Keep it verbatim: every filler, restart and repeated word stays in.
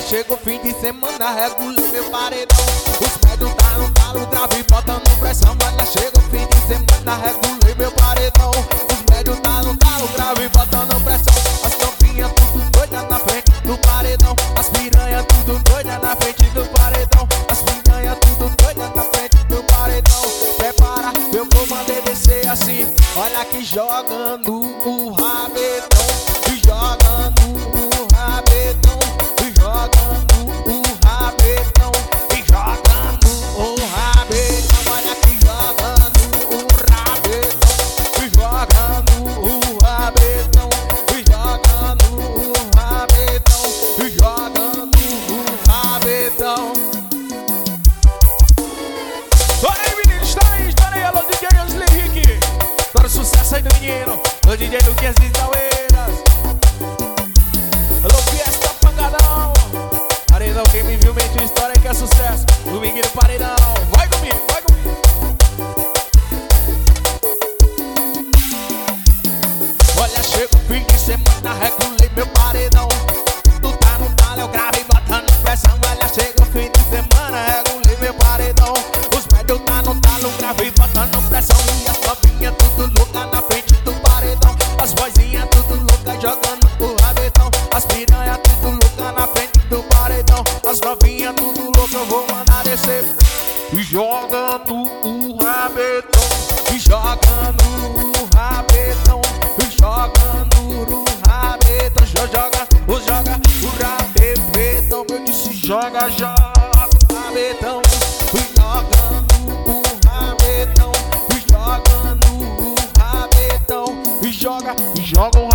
chega o fim de semana, regulei meu paredão. Os médios tá no talo, grave, botando pressão. Olha, chega o fim de semana, regulei meu paredão. Os médios tá no talo, grave, botando pressão. As campinhas tudo doida na frente do paredão. As piranha tudo doida na frente do paredão. As piranha tudo doida na frente do paredão. Prepara, eu vou mandar descer assim. Olha que jogando o rabetão, e jogando o rabetão, e jogando o rabetão, e jogando o rabetão. Olha que jogando o rabetão, e jogando o rabetão, e jogando o rabetão, e jogando o rabetão. Olha aí, meninos, está aí, está aí, alô, D J Osli Henrique. Todo sucesso aí do menino, o D J Luquinhas de Itaueiras. Alô, Fiesta Pancadão. Paredão, quem me viu mente história aí que é sucesso. Domingo no paredão, vai comigo, vai comigo. Olha, chega o fim de semana, regulei meu paredão. Tu tá no talo, eu gravei botando pressão. Olha, chega o fim de semana, regulei meu paredão. Os médios tá no talo, gravei botando pressão. E as novinhas tudo louca na frente do paredão. As vozinhas tudo louca jogando o rabetão. As piranha tudo louca na frente do paredão. As novinhas tudo louca, eu vou mandar descer. E jogando o rabetão, e jogando o rabetão, e jogando o rabetão. Joga, o joga o rabetão. Eu disse joga, joga o rabetão. E jogando o rabetão, e jogando o rabetão. E joga, e joga o